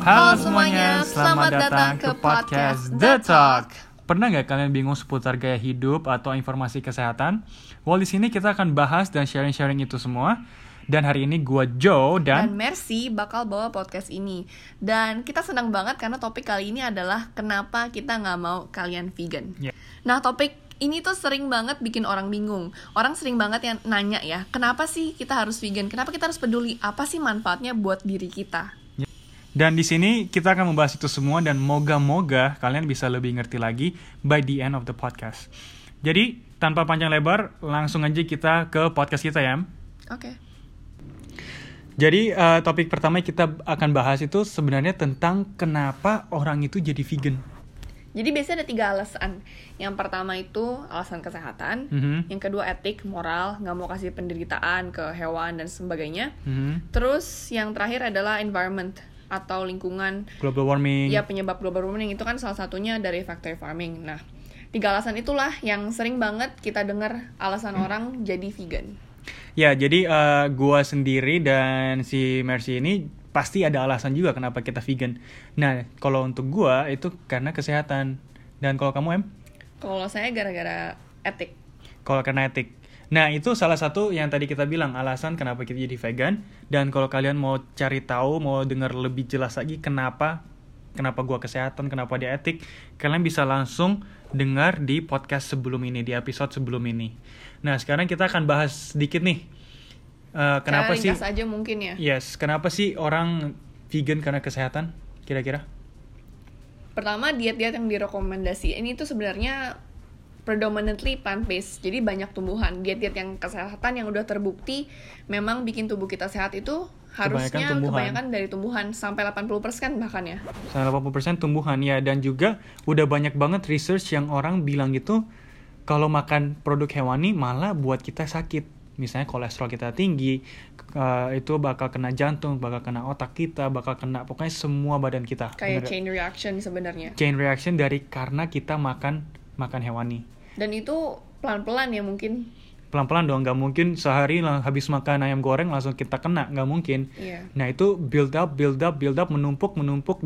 Halo semuanya, selamat datang ke podcast The Talk. Pernah nggak kalian bingung seputar gaya hidup atau informasi kesehatan? Well, di sini kita akan bahas dan sharing-sharing itu semua. Dan hari ini gue Joe dan Mercy bakal bawa podcast ini. Dan kita senang banget karena topik kali ini adalah kenapa kita nggak mau kalian vegan. Yeah. Nah, topik ini tuh sering banget bikin orang bingung. Orang sering banget yang nanya ya, kenapa sih kita harus vegan? Kenapa kita harus peduli? Apa sih manfaatnya buat diri kita? Dan di sini kita akan membahas itu semua dan moga-moga kalian bisa lebih ngerti lagi by the end of the podcast. Jadi, tanpa panjang lebar, langsung aja kita ke podcast kita ya. Oke. Jadi, topik pertama yang kita akan bahas itu sebenarnya tentang kenapa orang itu jadi vegan. Jadi biasanya ada 3 alasan. Yang pertama itu alasan kesehatan, yang kedua etik, moral, nggak mau kasih penderitaan ke hewan dan sebagainya. Terus yang terakhir adalah environment atau lingkungan, global warming. Ya, penyebab global warming itu kan salah satunya dari factory farming. Nah, 3 alasan itulah yang sering banget kita dengar alasan orang jadi vegan. Ya, jadi gua sendiri dan si Mercy ini pasti ada alasan juga kenapa kita vegan. Nah, kalau untuk gua itu karena kesehatan. Dan kalau kamu, Em? Kalau saya gara-gara etik. Kalau karena etik. Nah, itu salah satu yang tadi kita bilang alasan kenapa kita jadi vegan. Dan kalau kalian mau cari tahu, mau dengar lebih jelas lagi kenapa gua kesehatan, kenapa dia etik, kalian bisa langsung dengar di podcast sebelum ini, di episode sebelum ini. Nah, sekarang kita akan bahas sedikit nih. Kenapa sih? Ringkas aja mungkin ya. Yes, kenapa sih orang vegan karena kesehatan? Kira-kira? Pertama, diet-diet yang direkomendasi ini tuh sebenarnya predominantly plant-based, jadi banyak tumbuhan. Diet-diet yang kesehatan yang udah terbukti memang bikin tubuh kita sehat itu harusnya kebanyakan dari tumbuhan, sampai 80% bahkan ya. Sampai 80% tumbuhan ya, dan juga udah banyak banget research yang orang bilang gitu kalau makan produk hewani malah buat kita sakit. Misalnya kolesterol kita tinggi, itu bakal kena jantung, bakal kena otak kita, bakal kena pokoknya semua badan kita. Kayak chain reaction sebenarnya. Chain reaction dari karena kita makan hewani. Dan itu pelan-pelan ya mungkin. Pelan-pelan dong, nggak mungkin sehari habis makan ayam goreng langsung kita kena, nggak mungkin. Yeah. Nah itu build up, menumpuk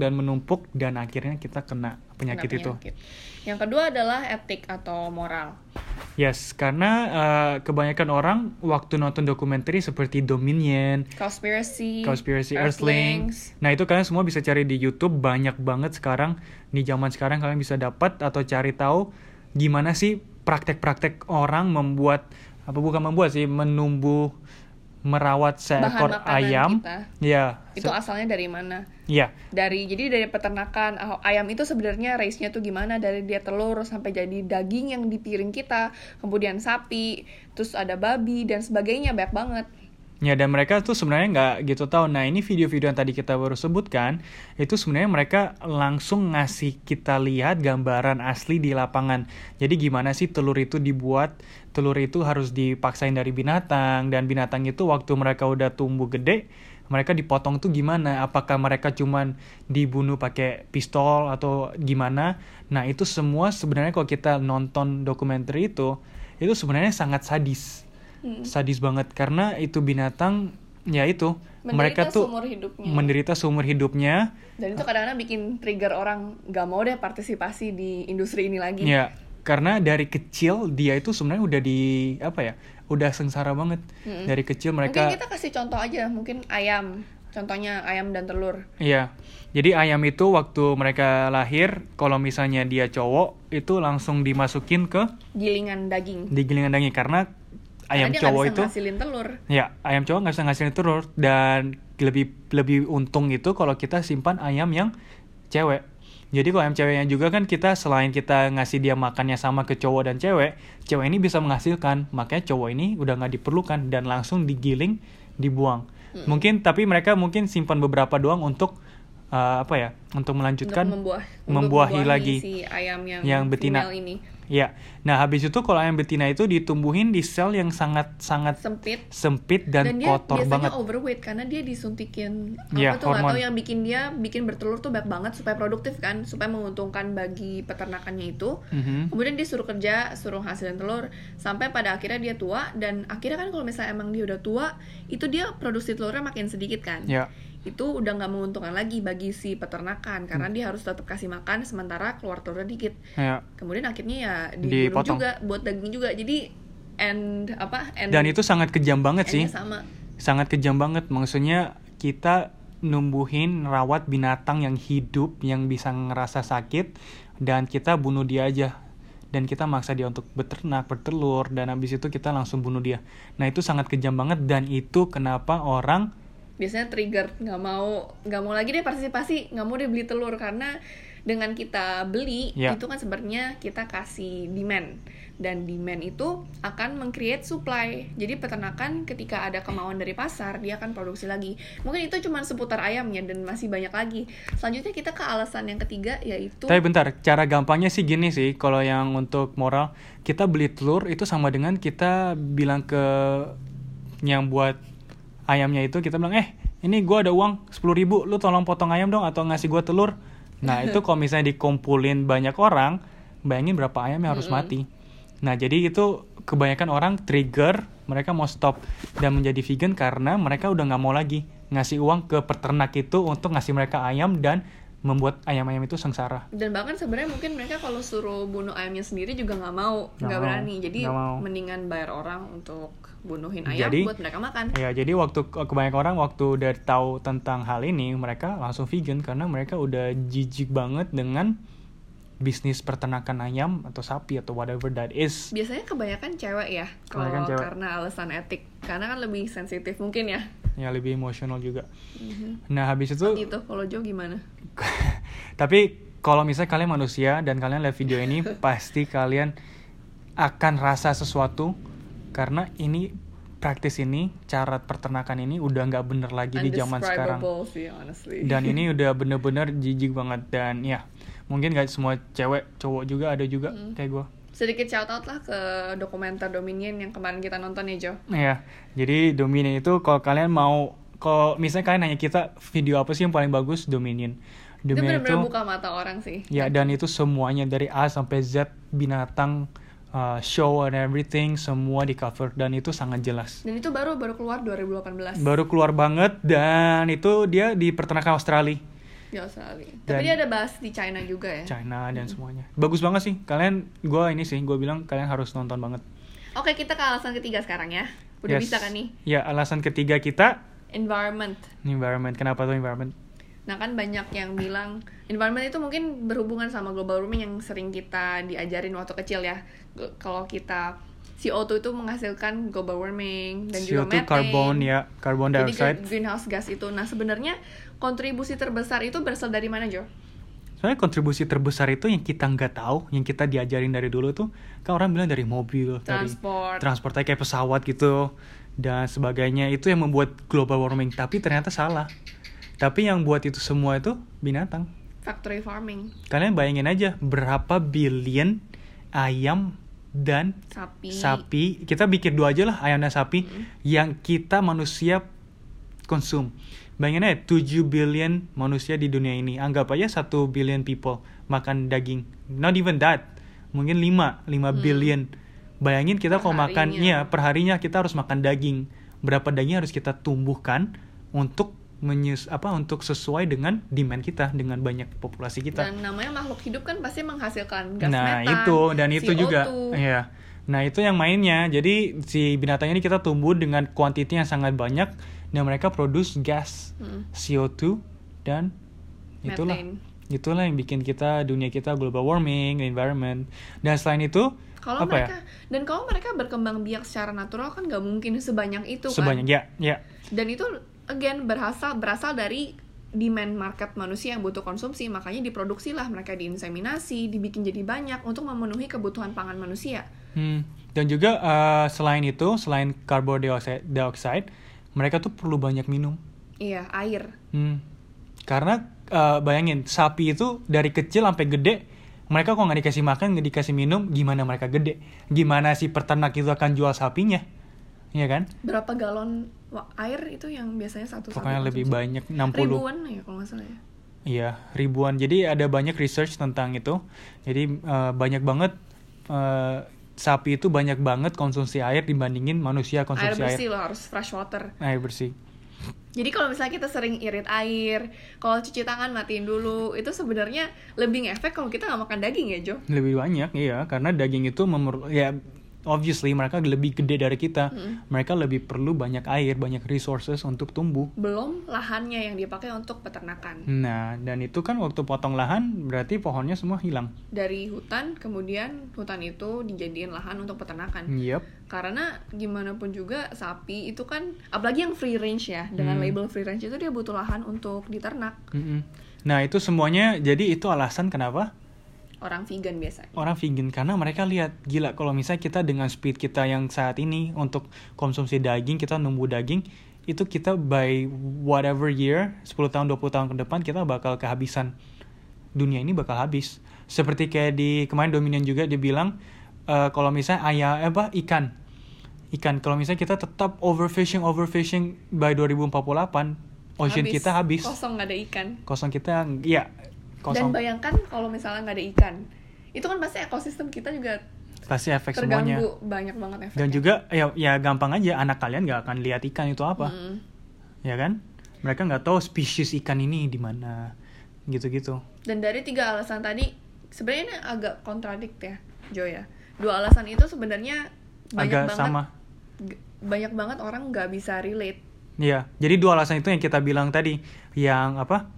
dan akhirnya kita kena penyakit itu. Yang kedua adalah etik atau moral. Yes, karena kebanyakan orang waktu nonton dokumenter seperti Dominion, Conspiracy, Earthlings. Nah itu kalian semua bisa cari di YouTube, banyak banget sekarang. Di zaman sekarang kalian bisa dapat atau cari tahu gimana sih praktek-praktek orang merawat seekor ayam. Ya. Itu asalnya dari mana? Ya. Jadi dari peternakan ayam itu sebenarnya race-nya tuh gimana, dari dia telur sampai jadi daging yang di piring kita, kemudian sapi, terus ada babi dan sebagainya, banyak banget. Ya, dan mereka tuh sebenarnya nggak gitu tahu. Nah, ini video-video yang tadi kita baru sebutkan, itu sebenarnya mereka langsung ngasih kita lihat gambaran asli di lapangan. Jadi gimana sih telur itu dibuat, telur itu harus dipaksain dari binatang, dan binatang itu waktu mereka udah tumbuh gede, mereka dipotong tuh gimana, apakah mereka cuman dibunuh pakai pistol atau gimana. Nah, itu semua sebenarnya kalau kita nonton dokumenter itu sebenarnya sangat sadis. Sadis banget karena itu binatang ya itu mereka tuh menderita seumur hidupnya dan itu kadang-kadang bikin trigger orang gak mau deh partisipasi di industri ini lagi ya, karena dari kecil dia itu sebenarnya udah sengsara banget. Dari kecil mereka, mungkin kita kasih contoh aja, mungkin contohnya ayam dan telur. Iya, jadi ayam itu waktu mereka lahir, kalau misalnya dia cowok itu langsung dimasukin ke gilingan daging karena ayam cowok itu ngasilin telur. Ya, ayam cowok nggak bisa ngasilin telur, dan lebih untung itu kalau kita simpan ayam yang cewek. Jadi kalau ayam ceweknya juga kan kita selain kita ngasih dia makannya sama ke cowok dan cewek ini bisa menghasilkan, makanya cowok ini udah nggak diperlukan dan langsung digiling, dibuang. Tapi mereka mungkin simpan beberapa doang untuk untuk melanjutkan untuk membuahi lagi si ayam yang betina ini. Ya, nah habis itu kalau ayam betina itu ditumbuhin di sel yang sangat sempit dan kotor banget. Dan dia biasanya overweight karena dia disuntikin hormon. Atau yang bikin bertelur tuh banyak banget supaya produktif kan, supaya menguntungkan bagi peternakannya itu. Kemudian dia suruh hasilin telur sampai pada akhirnya dia tua, dan akhirnya kan kalau misalnya emang dia udah tua, itu dia produksi telurnya makin sedikit kan. itu udah nggak menguntungkan lagi bagi si peternakan karena dia harus tetap kasih makan sementara keluar telurnya dikit. Ya. Kemudian akhirnya ya dibunuh Dipotong. juga buat daging juga. Jadi end Dan itu sangat kejam banget sih. sama. Sangat kejam banget. Maksudnya kita numbuhin, rawat binatang yang hidup, yang bisa ngerasa sakit, dan kita bunuh dia aja. Dan kita maksa dia untuk beternak, bertelur, dan habis itu kita langsung bunuh dia. Nah itu sangat kejam banget, dan itu kenapa orang Biasanya trigger nggak mau lagi deh partisipasi, nggak mau deh beli telur karena dengan kita beli itu kan sebenarnya kita kasih demand, dan demand itu akan meng-create supply. Jadi peternakan ketika ada kemauan dari pasar dia akan produksi lagi. Mungkin itu cuma seputar ayamnya dan masih banyak lagi. Selanjutnya kita ke alasan yang ketiga yaitu. Tapi bentar, cara gampangnya sih gini sih, kalau yang untuk moral, kita beli telur itu sama dengan kita bilang ke yang buat ayamnya itu, kita bilang ini gue ada uang 10.000, lu tolong potong ayam dong atau ngasih gue telur. Nah itu kalau misalnya dikumpulin banyak orang, bayangin berapa ayam yang harus mati. Nah jadi itu kebanyakan orang trigger, mereka mau stop dan menjadi vegan karena mereka udah nggak mau lagi ngasih uang ke peternak itu untuk ngasih mereka ayam dan membuat ayam-ayam itu sengsara. Dan bahkan sebenarnya mungkin mereka kalau suruh bunuh ayamnya sendiri juga nggak berani. Jadi mendingan bayar orang untuk bunuhin ayam buat mereka makan. Ya, jadi waktu kebanyakan orang waktu udah tahu tentang hal ini, mereka langsung vegan karena mereka udah jijik banget dengan bisnis peternakan ayam atau sapi atau whatever that is. Biasanya kebanyakan cewek ya, kalau karena alasan etik, karena kan lebih sensitif mungkin ya. Ya lebih emosional juga. Nah habis itu. Gitu, kalau Jo gimana? Tapi kalau misalnya kalian manusia dan kalian lihat video ini, pasti kalian akan rasa sesuatu karena ini praktis ini, cara peternakan ini udah nggak bener lagi di zaman sekarang. Sih, honestly. Dan ini udah bener-bener jijik banget dan ya mungkin gak semua cewek, cowok juga ada juga kayak gue. Sedikit shout out lah ke dokumenter Dominion yang kemarin kita nonton ya Jo. Iya, jadi Dominion itu kalau kalian mau, kalau misalnya kalian nanya kita video apa sih yang paling bagus, Dominion. Itu benar-benar buka mata orang sih. Ya, dan itu semuanya dari A sampai Z, binatang, show and everything, semua di cover dan itu sangat jelas. Dan itu baru keluar 2018. Baru keluar banget dan itu dia di peternakan Australia. Di Australia. Tapi dia ada bahas di China juga ya. China dan semuanya. Bagus banget sih. Gue bilang kalian harus nonton banget. Oke, kita ke alasan ketiga sekarang ya. Udah bisa kan nih? Ya, alasan ketiga kita environment. Kenapa tuh environment? Nah kan banyak yang bilang environment itu mungkin berhubungan sama global warming yang sering kita diajarin waktu kecil ya. Kalau kita CO2 itu menghasilkan global warming dan CO2 juga methane. Carbon dioxide. Jadi greenhouse gas itu. Nah sebenarnya kontribusi terbesar itu berasal dari mana Jo? Soalnya kontribusi terbesar itu yang kita nggak tahu, yang kita diajarin dari dulu tuh, kan orang bilang dari mobil, transport kayak pesawat gitu dan sebagainya, itu yang membuat global warming. Tapi ternyata salah. Tapi yang buat itu semua itu binatang. Factory farming. Kalian bayangin aja berapa billion ayam dan sapi. Kita bikin 2 aja lah, ayam dan sapi yang kita manusia konsum. Bayangin aja 7 billion manusia di dunia ini. Anggap aja 1 billion people makan daging. Not even that. Mungkin 5 billion. Bayangin kita kalau makan, perharinya kita harus makan daging. Berapa daging harus kita tumbuhkan untuk untuk sesuai dengan demand kita, dengan banyak populasi kita. Dan namanya makhluk hidup kan pasti menghasilkan gas metan. Itu CO2. juga. Iya. Nah, itu yang mainnya. Jadi si binatang ini kita tumbuh dengan kuantiti yang sangat banyak dan mereka produce gas, CO2 dan itulah yang bikin dunia kita global warming, environment. Dan selain itu kalau mereka berkembang biak secara natural kan nggak mungkin sebanyak itu kan. Ya. Dan itu again berasal dari demand market manusia yang butuh konsumsi, makanya diproduksilah mereka, diinseminasi, dibikin jadi banyak untuk memenuhi kebutuhan pangan manusia. Dan juga selain carbon dioxide, mereka tuh perlu banyak minum. Iya, air. Karena bayangin, sapi itu dari kecil sampai gede, mereka kok nggak dikasih makan, nggak dikasih minum, gimana mereka gede? Gimana si peternak itu akan jual sapinya? Iya kan? Berapa galon air itu yang biasanya satu pokoknya lebih banyak, 60 ribuan ya kalau nggak salah ya. Iya, ribuan. Jadi ada banyak research tentang itu. Jadi banyak banget sapi itu banyak banget konsumsi air dibandingin manusia konsumsi air. Air bersih loh, harus fresh water. Air bersih. Jadi kalau misalnya kita sering irit air, kalau cuci tangan matiin dulu, itu sebenarnya lebih ngefek kalau kita nggak makan daging ya, Jo? Lebih banyak, iya. Karena daging itu ya obviously mereka lebih gede dari kita. Mereka lebih perlu banyak air, banyak resources untuk tumbuh. Belum lahannya yang dipakai untuk peternakan. Nah, dan itu kan waktu potong lahan berarti pohonnya semua hilang. Dari hutan, kemudian hutan itu dijadiin lahan untuk peternakan. Yep. Karena gimana pun juga sapi itu kan, apalagi yang free range ya, dengan label free range itu dia butuh lahan untuk diternak. Nah, itu semuanya, jadi itu alasan kenapa Orang vegan biasanya. orang vegan, karena mereka lihat gila kalau misalnya kita dengan speed kita yang saat ini untuk konsumsi daging, kita numbuh daging, itu kita by whatever year 10 tahun 20 tahun ke depan kita bakal kehabisan, dunia ini bakal habis. Seperti kayak di kemarin Dominion juga dia bilang kalau misalnya ikan kalau misalnya kita tetap overfishing by 2048 ocean kita habis, kosong, nggak ada ikan. kosong kita ya kosong. Dan bayangkan kalau misalnya nggak ada ikan, itu kan pasti ekosistem kita juga pasti efek terganggu, semuanya. banyak banget efeknya. Dan juga ya gampang aja, anak kalian nggak akan lihat ikan itu apa, ya kan? Mereka nggak tahu spesies ikan ini di mana, gitu-gitu. Dan dari 3 alasan tadi, sebenarnya ini agak kontradik ya, Jo ya. 2 alasan itu sebenarnya Agak sama. Banyak banget orang nggak bisa relate. Iya, jadi 2 alasan itu yang kita bilang tadi, yang apa?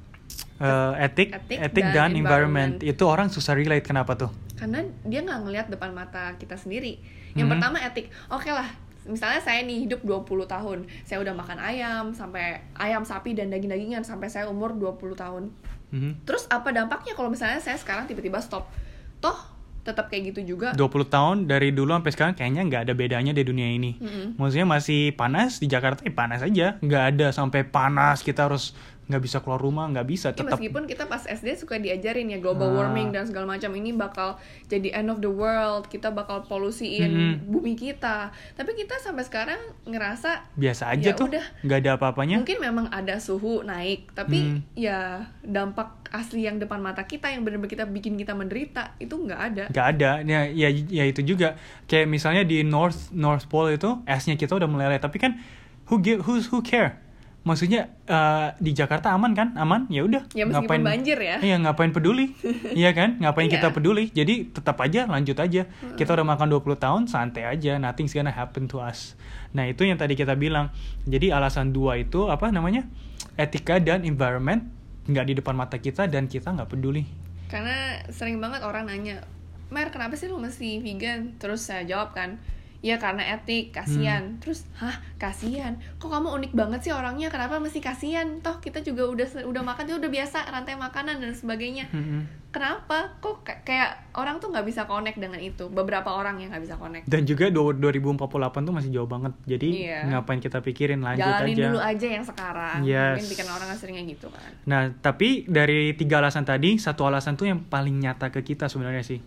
Etik dan environment. Itu orang susah relate, kenapa tuh? Karena dia nggak ngelihat depan mata kita sendiri. Yang pertama etik. Oke lah, misalnya saya nih hidup 20 tahun, saya udah makan ayam, sampai ayam, sapi, dan daging-dagingan sampai saya umur 20 tahun. Terus apa dampaknya kalau misalnya saya sekarang tiba-tiba stop? Toh tetap kayak gitu juga. 20 tahun dari dulu sampai sekarang kayaknya nggak ada bedanya di dunia ini. Maksudnya masih panas di Jakarta, panas aja. Nggak ada sampai panas kita harus nggak bisa keluar rumah, nggak bisa. Ya, Tetap meskipun kita pas SD suka diajarin ya global warming dan segala macam, ini bakal jadi end of the world, kita bakal polusiin bumi kita. Tapi kita sampai sekarang ngerasa biasa aja ya tuh, udah. nggak ada apa-apanya. Mungkin memang ada suhu naik, tapi ya dampak asli yang depan mata kita yang benar-benar kita bikin kita menderita itu nggak ada. Nggak ada. Ya itu juga. Kayak misalnya di North Pole itu esnya kita udah meleleh, tapi kan who care? Maksudnya di Jakarta aman kan? Aman, ya udah. Ya meskipun banjir ya. Iya, ngapain peduli? Iya kan? Ngapain Iya. kita peduli? Jadi tetap aja, lanjut aja. Kita udah makan 20 tahun, santai aja. Nothing's gonna happen to us. Nah, itu yang tadi kita bilang. Jadi alasan 2 itu apa namanya? Etika dan environment nggak di depan mata kita dan kita nggak peduli. Karena sering banget orang nanya, Mer, kenapa sih lu mesti vegan? Terus saya jawab kan, ya karena etik, kasihan. Terus, kasihan? Kok kamu unik banget sih orangnya? Kenapa mesti kasihan? Toh kita juga udah makan, itu udah biasa rantai makanan dan sebagainya. Kenapa? Kok kayak orang tuh nggak bisa connect dengan itu? Beberapa orang yang nggak bisa connect. Dan juga 2048 tuh masih jauh banget. Jadi ngapain kita pikirin, lanjut Jalanin aja. dulu aja yang sekarang. Yes. Mungkin bikin orang seringnya gitu kan. Nah, tapi dari 3 alasan tadi, 1 alasan tuh yang paling nyata ke kita sebenarnya sih.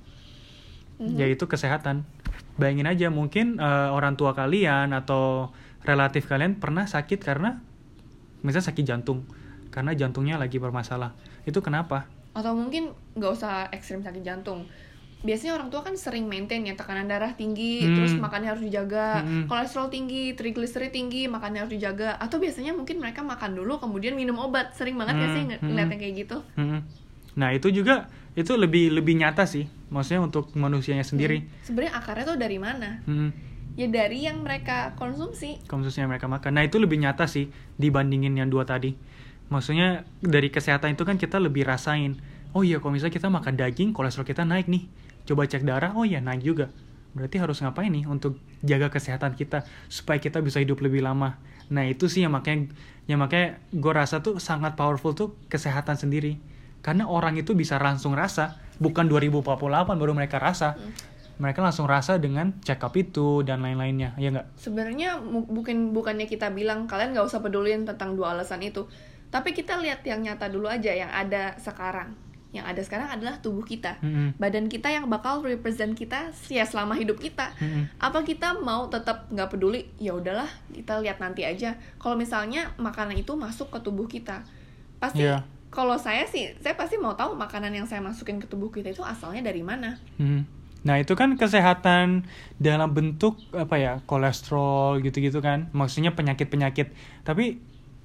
Yaitu kesehatan. Bayangin aja, mungkin orang tua kalian atau relatif kalian pernah sakit karena misalnya sakit jantung, karena jantungnya lagi bermasalah. Itu kenapa? Atau mungkin nggak usah ekstrim sakit jantung. Biasanya orang tua kan sering maintain ya, tekanan darah tinggi, terus makannya harus dijaga, kolesterol tinggi, trigliserid tinggi, makannya harus dijaga. Atau biasanya mungkin mereka makan dulu kemudian minum obat. Sering banget nggak sih ngeliatnya kayak gitu? Nah, itu juga itu lebih nyata sih, maksudnya untuk manusianya sendiri. Sebenarnya akarnya tuh dari mana? Ya dari yang mereka konsumsi. Konsumsinya mereka makan. Nah, itu lebih nyata sih dibandingin yang 2 tadi. Maksudnya dari kesehatan itu kan kita lebih rasain. Oh iya, kalau misalnya kita makan daging, kolesterol kita naik nih. Coba cek darah, oh iya naik juga. Berarti harus ngapain nih untuk jaga kesehatan kita supaya kita bisa hidup lebih lama. Nah, itu sih yang makanya gue rasa tuh sangat powerful tuh kesehatan sendiri. Karena orang itu bisa langsung rasa, bukan 2048 baru mereka rasa. Mereka langsung rasa dengan check up itu dan lain-lainnya, ya nggak? Sebenarnya bukannya kita bilang kalian nggak usah pedulin tentang 2 alasan itu, tapi kita lihat yang nyata dulu aja, yang ada sekarang. Yang ada sekarang adalah tubuh kita, badan kita yang bakal represent kita ya selama hidup kita. Apa kita mau tetap nggak peduli? Ya udahlah, kita lihat nanti aja. Kalau misalnya makanan itu masuk ke tubuh kita, pasti. Kalau saya pasti mau tahu makanan yang saya masukin ke tubuh kita itu asalnya dari mana. Nah, itu kan kesehatan dalam bentuk apa ya, kolesterol gitu-gitu kan. Maksudnya penyakit-penyakit. Tapi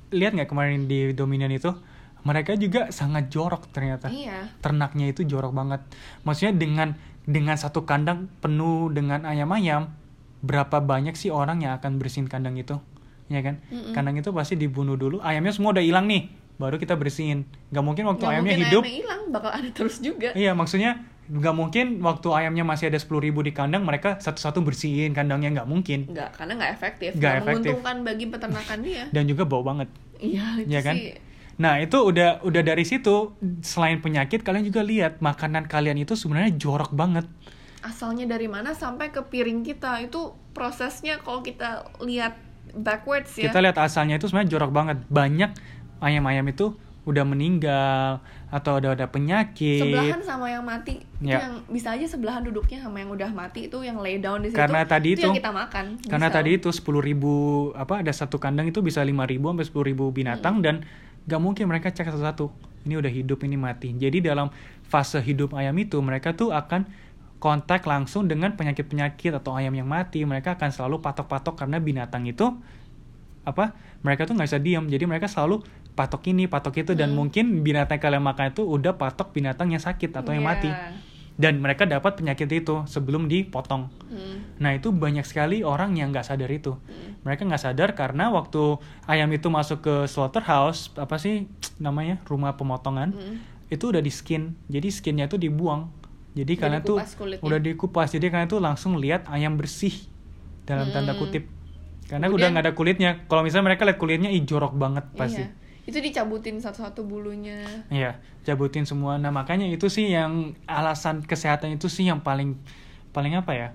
lihat nggak kemarin di Dominion itu, mereka juga sangat jorok ternyata. Iya. Ternaknya itu jorok banget. Maksudnya dengan satu kandang penuh dengan ayam-ayam, berapa banyak sih orang yang akan bersihin kandang itu, ya kan? Kandang itu pasti dibunuh dulu, ayamnya semua udah hilang nih, baru kita bersihin. Gak mungkin waktu ayamnya hidup. Ayamnya hilang, bakal ada terus juga. Iya, maksudnya nggak mungkin waktu ayamnya masih ada 10.000 di kandang mereka satu-satu bersihin kandangnya, nggak mungkin. Nggak, karena nggak efektif. Nggak Nggak efektif. menguntungkan bagi peternakan dia. Dan juga bau banget. Iya, itu Ya kan? sih. Nah itu udah dari situ, selain penyakit kalian juga lihat makanan kalian itu sebenarnya jorok banget. Asalnya dari mana sampai ke piring kita, itu prosesnya kalau kita lihat backwards ya. Kita lihat asalnya itu sebenarnya jorok banget. Banyak ayam-ayam itu udah meninggal atau udah ada penyakit. Sebelahan sama yang mati. Itu Ya. yang bisa aja sebelahan duduknya sama yang udah mati, itu yang lay down di situ. Karena tadi itu itu- yang kita makan. Karena Bisa. tadi itu 10.000 ada satu kandang itu bisa 5.000 sampai 10.000 binatang dan gak mungkin mereka cek satu-satu. Ini udah hidup, ini mati. Jadi dalam fase hidup ayam itu mereka tuh akan kontak langsung dengan penyakit-penyakit atau ayam yang mati. Mereka akan selalu patok-patok karena binatang itu mereka tuh nggak bisa diam. Jadi mereka selalu patok ini, patok itu dan mungkin binatang yang kalian makan itu udah patok binatang yang sakit atau yang Iya. mati. Dan mereka dapat penyakit itu sebelum dipotong. Nah itu banyak sekali orang yang nggak sadar itu. Mereka nggak sadar karena waktu ayam itu masuk ke slaughterhouse, apa sih namanya, rumah pemotongan, itu udah di skin. Jadi skinnya itu dibuang. Jadi Udah kalian tuh dikupas kulitnya. udah dikupas. Jadi kalian tuh langsung lihat ayam bersih dalam tanda kutip. Karena udah Kemudian- nggak ada kulitnya. Kalau misalnya mereka lihat kulitnya, jorok banget pasti. Iya. Itu dicabutin satu-satu bulunya. Iya, cabutin semua. Nah, makanya itu sih yang alasan kesehatan itu sih yang paling apa ya?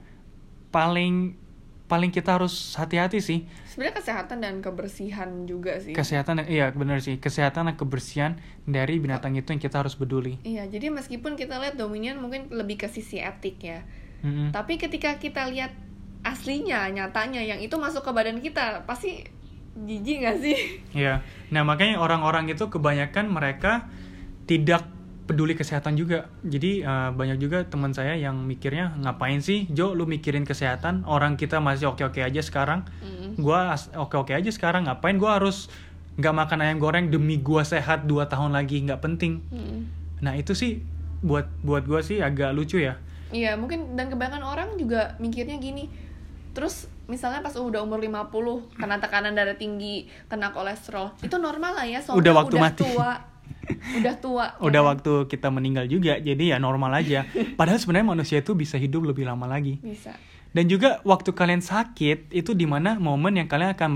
Paling kita harus hati-hati sih. Sebenarnya kesehatan dan kebersihan juga sih. Kesehatan, iya benar sih. Kesehatan dan kebersihan dari binatang itu yang kita harus peduli. Iya, jadi meskipun kita lihat Dominion mungkin lebih ke sisi etik ya. Mm-mm. Tapi ketika kita lihat aslinya, nyatanya yang itu masuk ke badan kita, pasti jijik gak sih? Iya. Nah, makanya orang-orang itu kebanyakan mereka tidak peduli kesehatan juga. Jadi banyak juga teman saya yang mikirnya, ngapain sih Jo lu mikirin kesehatan, orang kita masih oke-oke aja sekarang. Gua oke-oke aja sekarang, ngapain gua harus nggak makan ayam goreng demi gua sehat 2 tahun lagi, nggak penting. Nah itu sih buat gua sih agak lucu ya. Iya, mungkin dan kebanyakan orang juga mikirnya gini. Terus misalnya pas udah umur 50, kena tekanan darah tinggi, kena kolesterol, itu normal lah ya, soalnya Udah waktu mati. tua. Udah tua. Udah ya. waktu kita meninggal juga, jadi ya normal aja. Padahal sebenarnya manusia itu bisa hidup lebih lama lagi. Bisa. Dan juga waktu kalian sakit, itu dimana momen yang kalian akan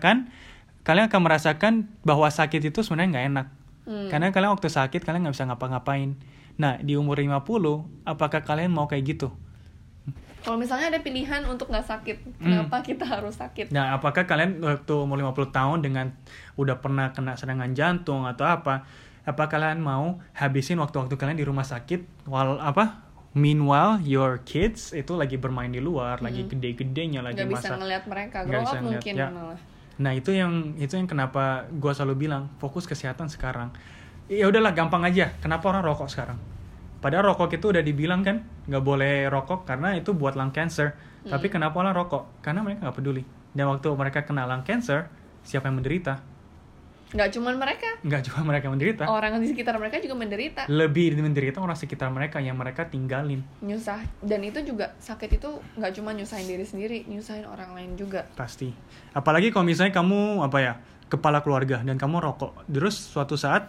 merasakan bahwa sakit itu sebenarnya nggak enak. Karena kalian waktu sakit, kalian nggak bisa ngapa-ngapain. Nah, di umur 50, apakah kalian mau kayak gitu? Kalau misalnya ada pilihan untuk nggak sakit, kenapa kita harus sakit? Nah, apakah kalian waktu umur 50 tahun dengan udah pernah kena serangan jantung atau apa kalian mau habisin waktu-waktu kalian di rumah sakit meanwhile your kids itu lagi bermain di luar, lagi gede-gedenya, lagi Nggak bisa masa ngelihat mereka, nggak grow bisa up ngeliat, mungkin ya. malah. Nah, itu yang kenapa gue selalu bilang fokus kesehatan sekarang. Ya udahlah, gampang aja. Kenapa orang rokok sekarang? Padahal rokok itu udah dibilang kan nggak boleh rokok karena itu buat lung cancer. Tapi kenapa orang rokok? Karena mereka nggak peduli. Dan waktu mereka kena lung cancer, siapa yang menderita? Nggak cuma mereka, Nggak cuma mereka menderita. orang di sekitar mereka juga menderita. Lebih menderita orang sekitar mereka yang mereka tinggalin. Nyusah. Dan itu juga, sakit itu nggak cuma nyusahin diri sendiri, nyusahin orang lain juga. Pasti. Apalagi kalau misalnya kamu kepala keluarga dan kamu rokok. Terus suatu saat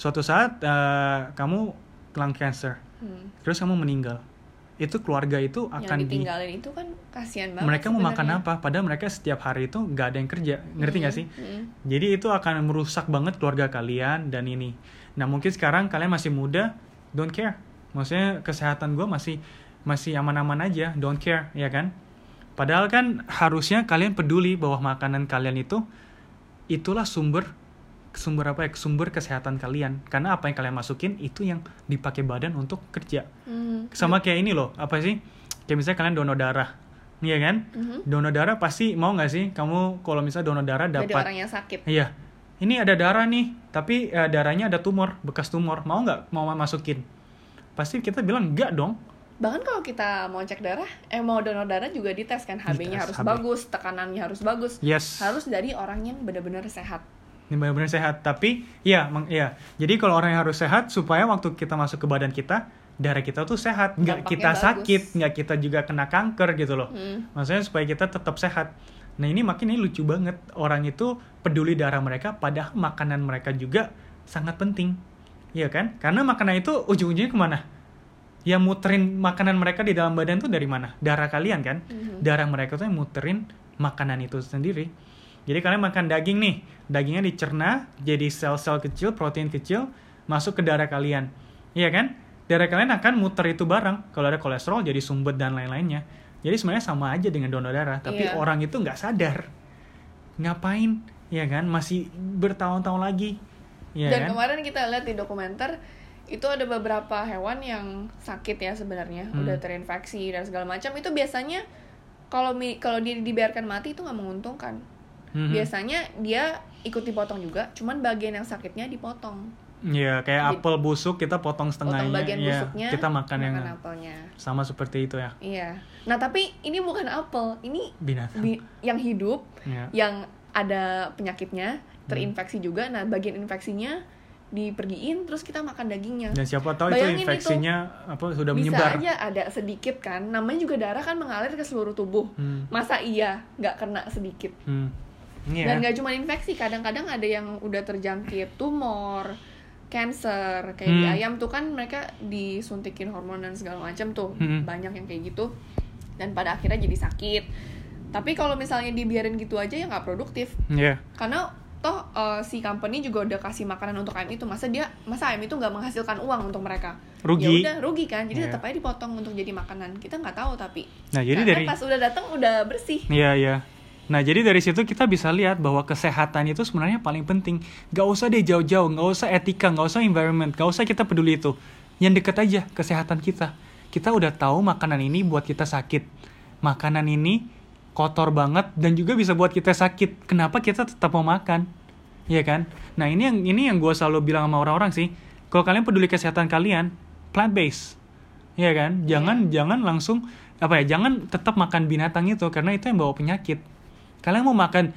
kamu lung cancer. Terus kamu meninggal. Itu keluarga itu akan Yang ditinggalin itu kan kasihan banget. mereka mau makan sebenarnya. apa? Padahal mereka setiap hari itu nggak ada yang kerja, ngerti nggak sih? Jadi itu akan merusak banget keluarga kalian dan ini. Nah mungkin sekarang kalian masih muda, don't care. Maksudnya kesehatan gue masih aman-aman aja, don't care, ya kan? Padahal kan harusnya kalian peduli bahwa makanan kalian itulah sumber kesehatan kalian. Karena apa yang kalian masukin itu yang dipakai badan untuk kerja. Sama kayak ini loh, kayak misalnya kalian donor darah, iya kan? Donor darah pasti mau nggak sih kamu kalau misalnya donor darah Jadi dapat, orang yang sakit. iya, ini ada darah nih, tapi darahnya ada bekas tumor, mau nggak mau masukin? Pasti kita bilang enggak dong. Bahkan kalau kita mau cek darah, mau donor darah juga dites kan, HB-nya Dites, harus HB. bagus, tekanannya harus bagus. Yes. Harus dari orang yang benar-benar sehat. Ini benar-benar sehat. Tapi ya, jadi kalau orang yang harus sehat supaya waktu kita masuk ke badan kita, darah kita tuh sehat, nggak Dampaknya kita bagus. sakit, nggak kita juga kena kanker gitu loh. Maksudnya supaya kita tetap sehat. Nah ini makin ini lucu banget, orang itu peduli darah mereka, padahal makanan mereka juga sangat penting, iya kan? Karena makanan itu ujung-ujungnya kemana? Yang muterin makanan mereka di dalam badan tuh dari mana? Darah kalian kan? Darah mereka tuh yang muterin makanan itu sendiri. Jadi kalian makan daging nih, dagingnya dicerna jadi sel-sel kecil, protein kecil, masuk ke darah kalian, iya kan? Darah kalian akan muter itu barang. Kalau ada kolesterol jadi sumbat dan lain-lainnya. Jadi sebenarnya sama aja dengan donor darah, tapi Iya. orang itu nggak sadar. Ngapain, ya kan? Masih bertahun-tahun lagi, ya Dan kan? kemarin kita lihat di dokumenter itu ada beberapa hewan yang sakit ya sebenarnya, udah terinfeksi dan segala macam. Itu biasanya kalau dia dibiarkan mati itu nggak menguntungkan. Biasanya dia ikut dipotong juga, cuman bagian yang sakitnya dipotong. Ya kayak apel busuk kita potong setengahnya, Potong bagian ya, busuknya, kita makan yang apelnya. sama seperti itu ya. Iya. Nah tapi ini bukan apel, ini Binatang. yang hidup, Ya. yang ada penyakitnya, terinfeksi juga. Nah bagian infeksinya dipergiin, terus kita makan dagingnya. Dan siapa tahu Bayangin itu infeksinya apa sudah Bisa menyebar. aja ada sedikit kan, namanya juga darah kan mengalir ke seluruh tubuh. Masa iya nggak kena sedikit? Iya. Dan nggak cuma infeksi, kadang-kadang ada yang udah terjangkit tumor, cancer, kayak di ayam tuh kan mereka disuntikin hormon dan segala macam tuh, banyak yang kayak gitu, dan pada akhirnya jadi sakit. Tapi kalau misalnya dibiarin gitu aja ya nggak produktif, Iya. karena toh si company juga udah kasih makanan untuk ayam itu, masa ayam itu nggak menghasilkan uang untuk mereka? Rugi. Ya udah rugi kan, jadi Iya. tetap aja dipotong untuk jadi makanan. Kita nggak tahu tapi. Nah, jadi Karena dari pas udah datang udah bersih. Iya, iya. Nah, jadi dari situ kita bisa lihat bahwa kesehatan itu sebenarnya paling penting. Gak usah deh jauh-jauh, gak usah etika, gak usah environment, gak usah kita peduli itu. Yang deket aja, kesehatan kita. Kita udah tahu makanan ini buat kita sakit. Makanan ini kotor banget dan juga bisa buat kita sakit. Kenapa kita tetap mau makan? Iya kan? Nah, ini yang gue selalu bilang sama orang-orang sih. Kalau kalian peduli kesehatan kalian, plant-based. Iya kan? Jangan langsung jangan tetap makan binatang itu karena itu yang bawa penyakit. Kalian mau makan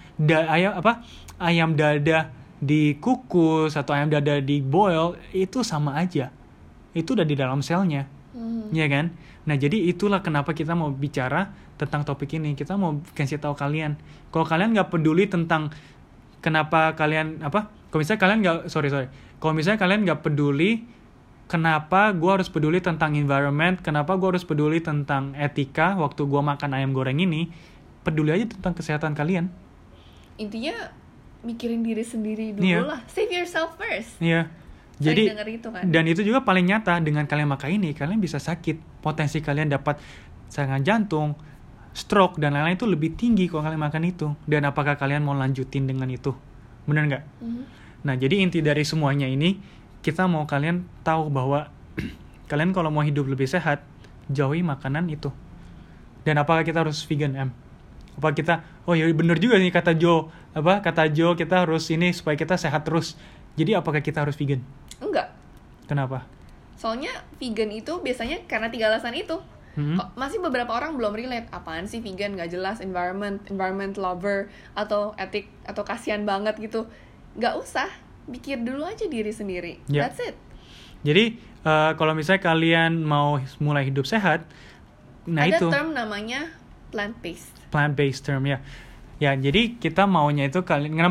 ayam dada dikukus atau ayam dada di boil, itu sama aja. Itu udah di dalam selnya. Iya kan? Nah, jadi itulah kenapa kita mau bicara tentang topik ini. Kita mau kasih tahu kalian. Kalau kalian nggak peduli tentang kenapa kalian kalau misalnya kalian kalau misalnya kalian nggak peduli kenapa gue harus peduli tentang environment, kenapa gue harus peduli tentang etika waktu gue makan ayam goreng ini, peduli aja tentang kesehatan kalian. Intinya mikirin diri sendiri dulu Iya. lah, save yourself first. Iya. Jadi Jadi denger itu kan. dan itu juga paling nyata, dengan kalian makan ini kalian bisa sakit, potensi kalian dapat serangan jantung, stroke dan lain-lain itu lebih tinggi kalau kalian makan itu. Dan apakah kalian mau lanjutin dengan itu? Benar nggak? Nah, jadi inti dari semuanya ini kita mau kalian tahu bahwa kalian kalau mau hidup lebih sehat, jauhi makanan itu. Dan apakah kita harus vegan, Em? Apa kita, oh ya bener juga nih kata Joe kita harus ini supaya kita sehat terus. Jadi apakah kita harus vegan? Enggak. Kenapa? Soalnya vegan itu biasanya karena 3 alasan itu. Kok masih beberapa orang belum relate, apaan sih vegan, nggak jelas, environment lover atau etik atau kasihan banget gitu. Nggak usah, pikir dulu aja diri sendiri. Ya. That's it. Jadi kalau misalnya kalian mau mulai hidup sehat, nah Ada itu term namanya plant-based. plant-based term ya. Ya, jadi kita maunya itu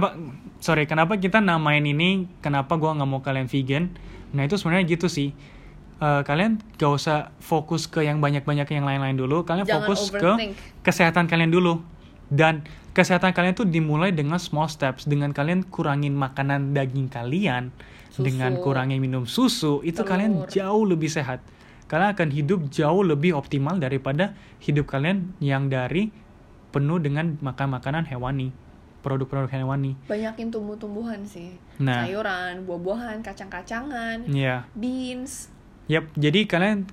kenapa kita namain ini, kenapa gua nggak mau kalian vegan? Nah, itu sebenarnya gitu sih. Kalian gak usah fokus ke yang banyak-banyak yang lain-lain dulu. Kalian Jangan fokus overthink. ke kesehatan kalian dulu. Dan kesehatan kalian tuh dimulai dengan small steps. Dengan kalian kurangin makanan daging kalian, Susu. dengan kurangin minum susu, itu Telur. kalian jauh lebih sehat. Kalian akan hidup jauh lebih optimal daripada hidup kalian yang dari penuh dengan makan makanan hewani, produk-produk hewani. Banyakin tumbuh-tumbuhan sih. Nah. Sayuran, buah-buahan, kacang-kacangan, Iya. beans. Yap, jadi kalian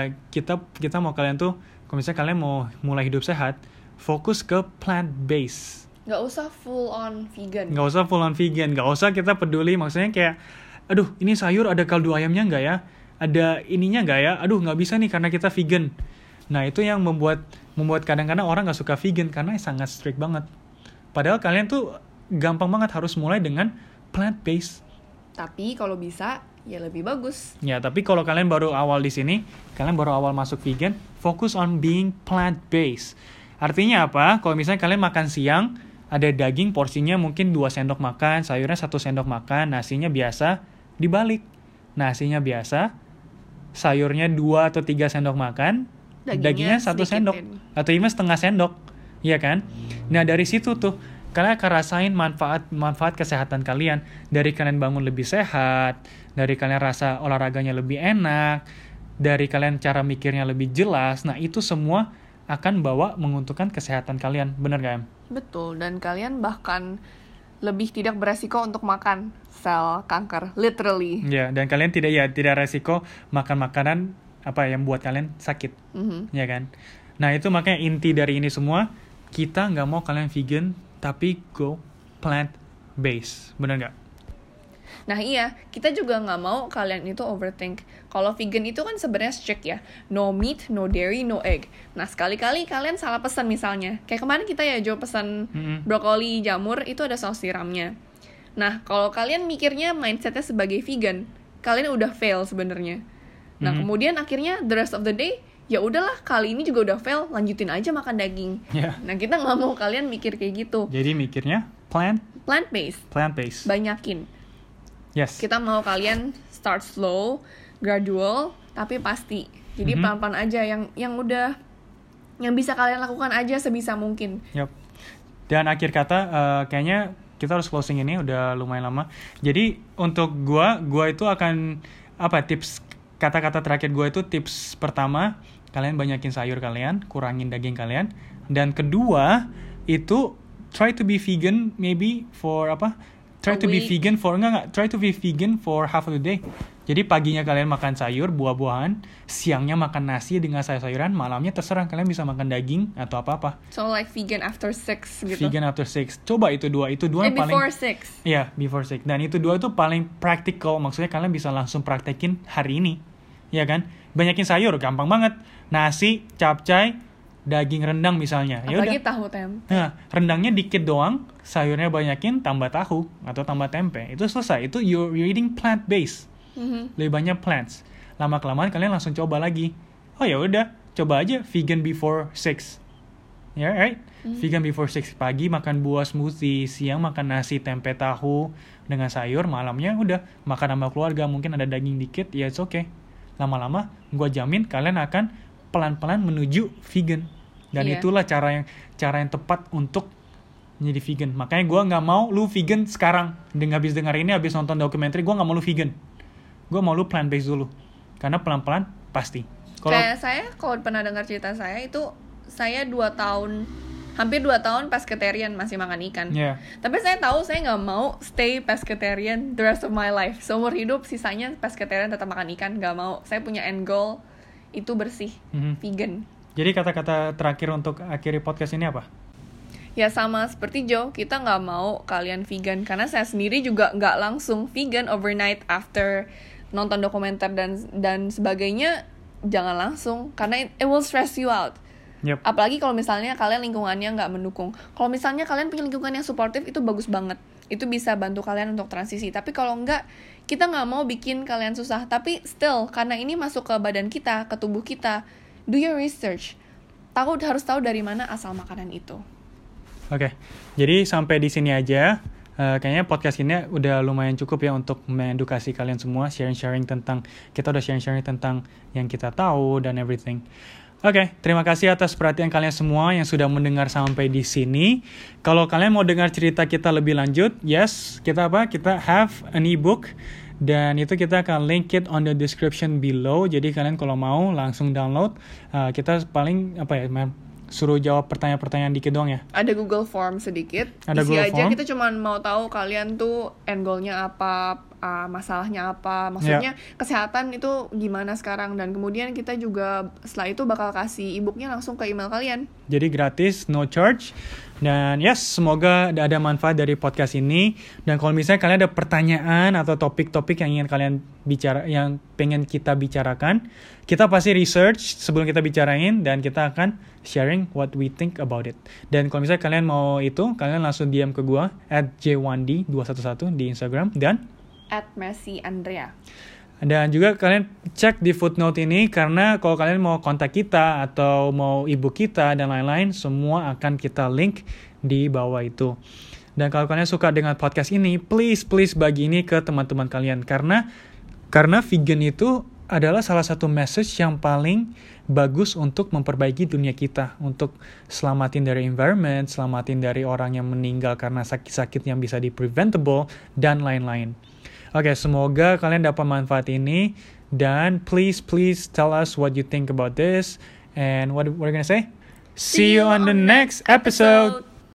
kita mau kalian tuh, kalau misalnya kalian mau mulai hidup sehat, fokus ke plant based. Nggak usah full on vegan. Nggak usah full on vegan, nggak usah kita peduli maksudnya kayak, aduh ini sayur ada kaldu ayamnya nggak ya? Ada ininya nggak ya? Aduh nggak bisa nih karena kita vegan. Nah itu yang membuat kadang-kadang orang nggak suka vegan karena sangat strict banget. Padahal kalian tuh gampang banget harus mulai dengan plant-based. Tapi kalau bisa, ya lebih bagus. Ya, tapi kalau kalian baru awal di sini, kalian baru awal masuk vegan, focus on being plant-based. Artinya apa? Kalau misalnya kalian makan siang, ada daging porsinya mungkin 2 sendok makan, sayurnya 1 sendok makan, nasinya biasa, dibalik. Nasinya biasa, sayurnya 2 atau 3 sendok makan, dagingnya 1 sendok. Atau even setengah sendok. Iya kan? Nah, dari situ tuh, kalian akan rasain manfaat kesehatan kalian. Dari kalian bangun lebih sehat, dari kalian rasa olahraganya lebih enak, dari kalian cara mikirnya lebih jelas. Nah, itu semua akan menguntungkan kesehatan kalian. Bener gak, Em? Betul, dan kalian bahkan lebih tidak beresiko untuk makan sel kanker, literally. Ya, dan kalian tidak resiko makan makanan yang buat kalian sakit. Ya kan? Nah, itu makanya inti dari ini semua, kita nggak mau kalian vegan, tapi go plant-based. Bener nggak? Nah iya, kita juga nggak mau kalian itu overthink. Kalau vegan itu kan sebenarnya strict ya. No meat, no dairy, no egg. Nah sekali-kali kalian salah pesan misalnya. Kayak kemarin kita ya Jo pesan brokoli jamur, itu ada saus tiramnya. Nah kalau kalian mikirnya mindsetnya sebagai vegan, kalian udah fail sebenarnya. Nah kemudian akhirnya the rest of the day, ya udahlah kali ini juga udah fail, lanjutin aja makan daging. Nah kita nggak mau kalian mikir kayak gitu. Jadi mikirnya plant-based. Banyakin. Yes. Kita mau kalian start slow, gradual, tapi pasti. Jadi pelan-pelan aja yang udah yang bisa kalian lakukan aja sebisa mungkin. Yep. Dan akhir kata kayaknya kita harus closing ini, udah lumayan lama. Jadi untuk gua itu akan tips kata-kata terakhir gua itu, tips pertama, kalian banyakin sayur kalian, kurangin daging kalian. Dan kedua itu try to be vegan maybe for try to be vegan for half of the day. Jadi paginya kalian makan sayur, buah-buahan, siangnya makan nasi dengan sayur-sayuran, malamnya terserah kalian bisa makan daging atau apa-apa. So like vegan after 6 gitu. Vegan after 6. Coba itu dua yang paling before 6. Iya, before 6. Dan itu dua itu paling practical, maksudnya kalian bisa langsung praktekin hari ini. Iya kan? Banyakin sayur, gampang banget. Nasi, capcay, daging rendang misalnya. Apalagi tahu tempe. Nah, rendangnya dikit doang, sayurnya banyakin, tambah tahu atau tambah tempe. Itu selesai. Itu you're eating plant-based. Lebih banyak plants. Lama-kelamaan kalian langsung coba lagi. Oh ya udah, coba aja vegan before 6. Ya, right? Vegan before 6. Pagi makan buah smoothie, siang makan nasi, tempe, tahu dengan sayur, malamnya udah makan sama keluarga, mungkin ada daging dikit, ya it's okay. Lama-lama gua jamin kalian akan pelan-pelan menuju vegan. Dan itulah cara yang tepat untuk menjadi vegan. Makanya gue nggak mau lu vegan sekarang. Habis dengar ini, habis nonton dokumenter, gue nggak mau lu vegan. Gue mau lu plant-based dulu. Karena pelan-pelan pasti. Kayak saya, kalau pernah dengar cerita saya, itu saya hampir 2 tahun pescatarian, masih makan ikan. Tapi saya tahu saya nggak mau stay pescatarian the rest of my life. Seumur hidup sisanya pescatarian, tetap makan ikan, nggak mau. Saya punya end goal itu bersih, vegan. Jadi kata-kata terakhir untuk akhiri podcast ini apa? Ya sama seperti Joe, kita nggak mau kalian vegan. Karena saya sendiri juga nggak langsung vegan overnight after nonton dokumenter dan sebagainya. Jangan langsung, karena it will stress you out. Apalagi kalau misalnya kalian lingkungannya nggak mendukung. Kalau misalnya kalian punya lingkungan yang suportif, itu bagus banget. Itu bisa bantu kalian untuk transisi. Tapi kalau nggak, kita nggak mau bikin kalian susah. Tapi still, karena ini masuk ke badan kita, ke tubuh kita, do your research. Harus tahu dari mana asal makanan itu. Oke, jadi sampai di sini aja. Kayaknya podcast ini udah lumayan cukup ya untuk mengedukasi kalian semua, kita udah sharing tentang yang kita tahu dan everything. Oke, terima kasih atas perhatian kalian semua yang sudah mendengar sampai di sini. Kalau kalian mau dengar cerita kita lebih lanjut, yes, kita have an ebook. Dan itu kita akan link it on the description below. Jadi kalian kalau mau langsung download. Kita paling suruh jawab pertanyaan-pertanyaan dikit doang ya. Ada Google Form sedikit. Isi aja, kita cuma mau tahu kalian tuh end goal-nya apa masalahnya apa, maksudnya kesehatan itu gimana sekarang, dan kemudian kita juga setelah itu bakal kasih e-booknya langsung ke email kalian. Jadi gratis, no charge. Dan yes, semoga ada manfaat dari podcast ini. Dan kalau misalnya kalian ada pertanyaan atau topik-topik yang ingin kalian yang pengen kita bicarakan, kita pasti research sebelum kita bicarain dan kita akan sharing what we think about it. Dan kalau misalnya kalian mau itu, kalian langsung DM ke gua @jwandi211 di Instagram dan @messi_andrea. Dan juga kalian cek di footnote ini, karena kalau kalian mau kontak kita atau mau ebook kita dan lain-lain, semua akan kita link di bawah itu. Dan kalau kalian suka dengan podcast ini, please bagi ini ke teman-teman kalian. Karena vegan itu adalah salah satu message yang paling bagus untuk memperbaiki dunia kita. Untuk selamatin dari environment, selamatin dari orang yang meninggal karena sakit-sakit yang bisa di-preventable, dan lain-lain. Oke, semoga kalian dapat manfaat ini. Dan please tell us what you think about this. And what we're gonna say? See you on the next episode.